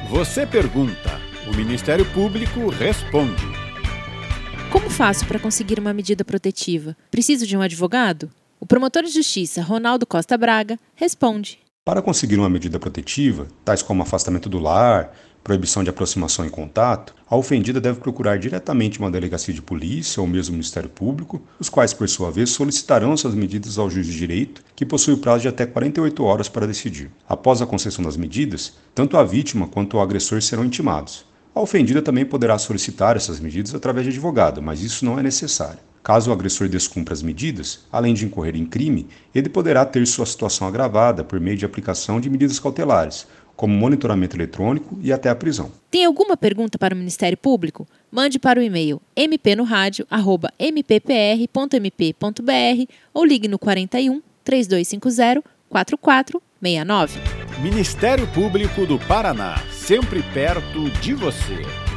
Você pergunta, o Ministério Público responde. Como faço para conseguir uma medida protetiva? Preciso de um advogado? O promotor de justiça, Ronaldo Costa Braga, responde. Para conseguir uma medida protetiva, tais como afastamento do lar, proibição de aproximação e contato, a ofendida deve procurar diretamente uma delegacia de polícia ou mesmo o Ministério Público, os quais, por sua vez, solicitarão essas medidas ao juiz de direito, que possui o prazo de até 48 horas para decidir. Após a concessão das medidas, tanto a vítima quanto o agressor serão intimados. A ofendida também poderá solicitar essas medidas através de advogado, mas isso não é necessário. Caso o agressor descumpra as medidas, além de incorrer em crime, ele poderá ter sua situação agravada por meio de aplicação de medidas cautelares, como monitoramento eletrônico e até a prisão. Tem alguma pergunta para o Ministério Público? Mande para o e-mail mpnoradio@mppr.mp.br ou ligue no 41 3250 4469. Ministério Público do Paraná, sempre perto de você.